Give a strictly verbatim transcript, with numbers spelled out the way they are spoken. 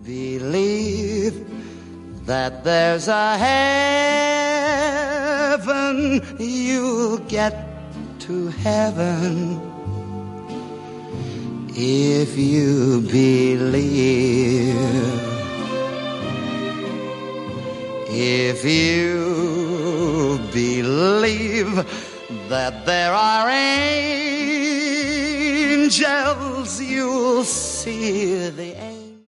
Believe that there's a heaven, you'll get to heaven if you believe. If you believe that there are angels, you'll see the angels